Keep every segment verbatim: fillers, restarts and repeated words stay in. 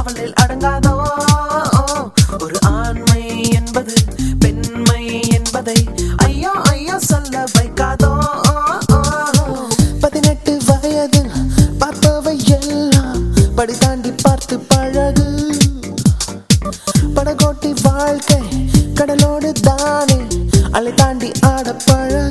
அவளில் அடங்காதோ ஒரு ஆண்மை என்பது பெண்மை என்பதை ஐயோ ஐயோ சொல்ல வைக்காதோ பதினெட்டு வயதில் பார்ப்பவை எல்லாம் படி தாண்டி பார்த்து பழகு படகோட்டி வாழ்க்கை கடலோடு தானே அலை தாண்டி ஆட பழகு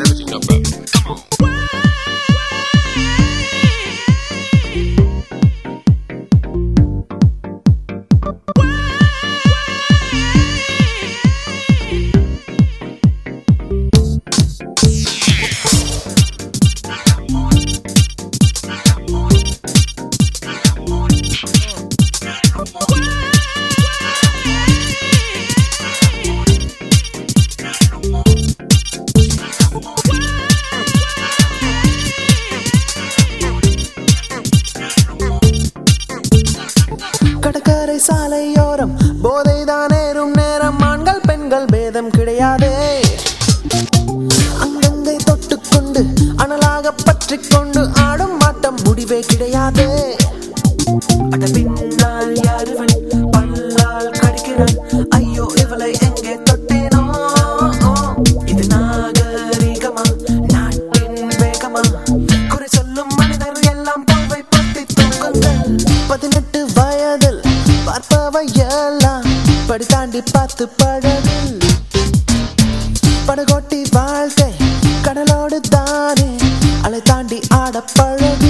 கடற்கரை சாலையோரம் போதைதான் ஏறும் நேரம் ஆண்கள் பெண்கள் பேதம் கிடையாதே அங்கங்கை தொட்டுக்கொண்டு அனலாக பற்றி கொண்டு ஆடும் ஆட்டம் முடிவே கிடையாதே அட பின்னால் யாருவன் பல்லால் கடிக்கிறான் ஐயோ இவளை எங்கே தொட்டேனோ இது நாகரிகமா நாட்டின் வேகமா குறை சொல்லும் மனிதர் எல்லாம் போவை பத்தி தூங்குங்கள் பதினெட்டு வயதில் பார்ப்பவை எல்லாம் படி தாண்டி பார்த்து பழகு படகோட்டி வாழ்க்கை கடலோடு தானே அலை தாண்டி ஆட பழகு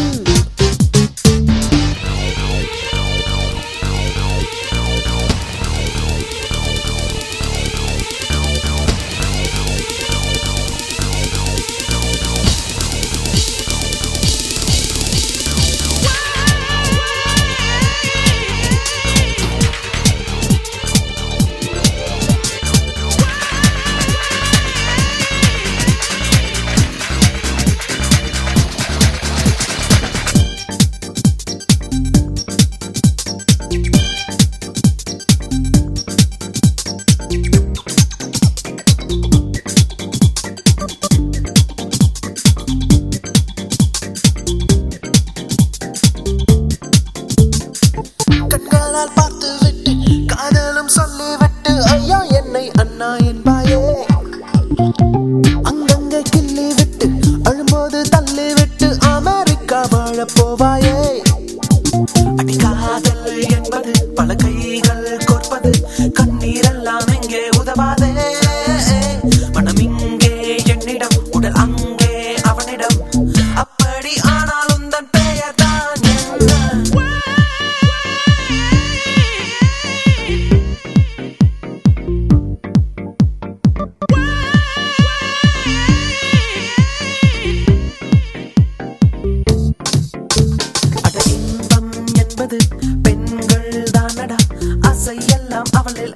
பார்த்து விட்டு காதலும் சொல்லிவிட்டு ஐயோ என்னை அண்ணா என்பாயே அங்கங்கே கிள்ளி விட்டு அழும்போது தள்ளி விட்டு அமெரிக்கா வாழ போவாயே அடி காதல் என்பது பல கைகள் கோர்ப்பது கண்ணீரெல்லாம் எங்கே உதவாதே மனம் இங்கே என்னிடம் உடல் அங்கே அவனிடம் அப்படி ஆனாலும் தன் பெயர் தான் என்ன பெண்கள் தானடா ஆசை எல்லாம் அவளில்